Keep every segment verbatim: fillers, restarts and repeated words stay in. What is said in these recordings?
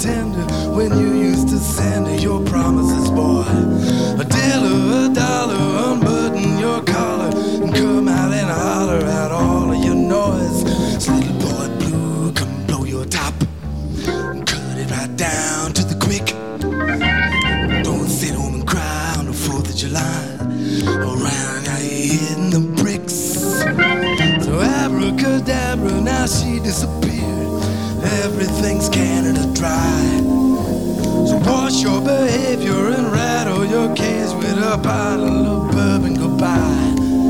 tender when you used to send her your promises, boy. A dealer, a dollar, unbutton your collar and come out and holler out all of your noise. So little boy blue, come blow your top and cut it right down to the quick. Don't sit home and cry on the fourth of July. Around now you're hitting the bricks. So abracadabra, now she disappeared. Everything's Canada dry. So wash your behavior and rattle your cage with a bottle of bourbon goodbye.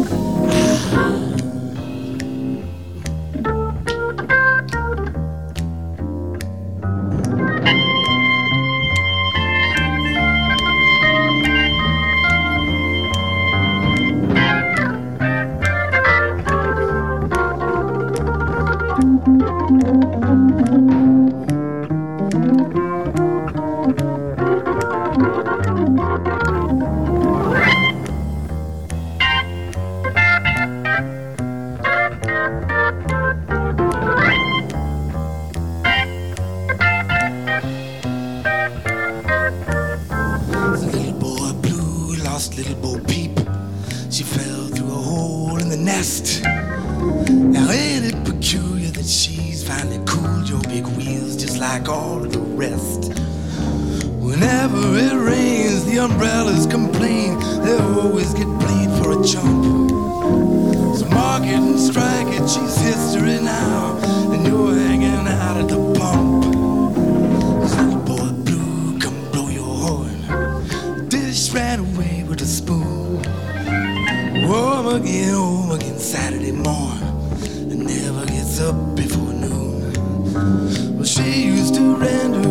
Little Bo Peep, she fell through a hole in the nest. Now ain't it peculiar that she's finally cooled your big wheels just like all of the rest? Whenever it rains, the umbrellas complain, they always get blamed for a jump. So mark it and strike it, she's history now, and you're hanging out at the pump. Little boy blue, come blow your horn. Dish ran away with a spoon. Home again, home again, Saturday morn. And never gets up before noon. Well, she used to render